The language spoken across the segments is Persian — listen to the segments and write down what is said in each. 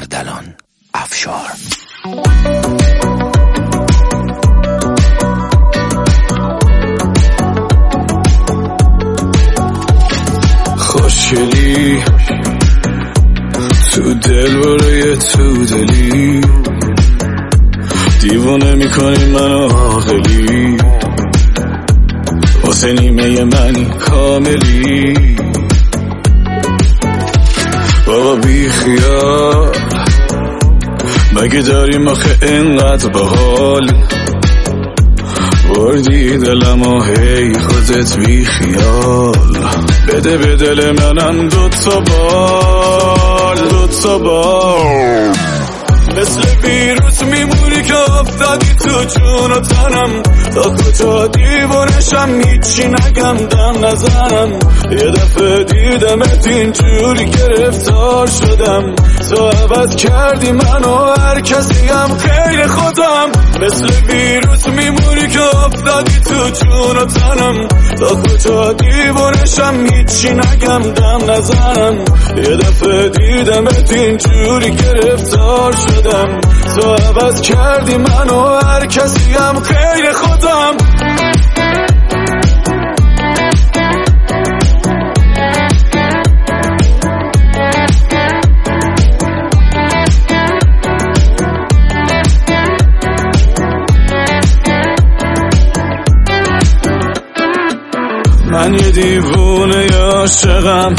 اردلان افشار. خوشگلی تو دل برای تو دلی، دیوانه میکنی منو عاقلی، واسه نیمه منی کاملی. بابا بی خیال، مگه داریم آخه اینقدر باحال؟ بردی دلمو هی خودت بی خیال، بده به دل منم دوتا بال مثل ویروس میمونی که افتادی تو جون و تنم، تا کجا دیوانشم هیچی نگم دم نزنم. یه دفعه دیدمت اینجوری گرفتار شدم، تو عوض کردی منو هر کسی هم خیر خودم. مثل ویروس میمونی که افتادی تو جون و تنم، تا کجا دیوانشم هیچی نگم دم نزنم. یه دفعه دیدمت اینجوری گرفتار شدم، تو عوض کردی منو هر کسی هم خیر خودم. من یه دیوونه عاشقم،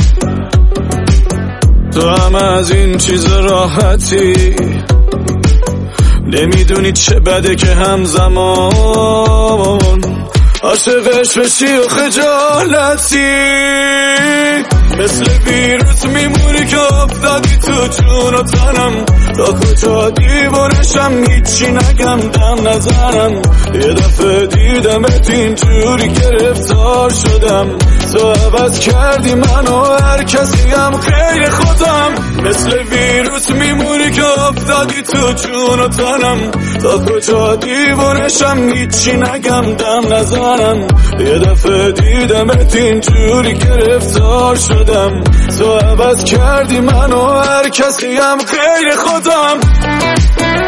تو هم از این چیز راحتی نمیدونی چه بده که همزمان عاشقش بشی و خجالتی. مثل ویروس میمونی که افتادی تو جون و تنم، تا کجا دیوانشم هیچی نگم دم نزنم. یه دفعه دیدمت اینجوری گرفتار شدم، تو عوض کردی منو هر کسی هم خیر خودم. مثل ویروس میمونی که افتادی تو جون و تنم، تا کجا دیوانشم هیچی نگم دم نزنم. یه دفعه دیدمت اینجوری گرفتار شدم، تو عوض کردی منو هر کسی هم خیر خودم.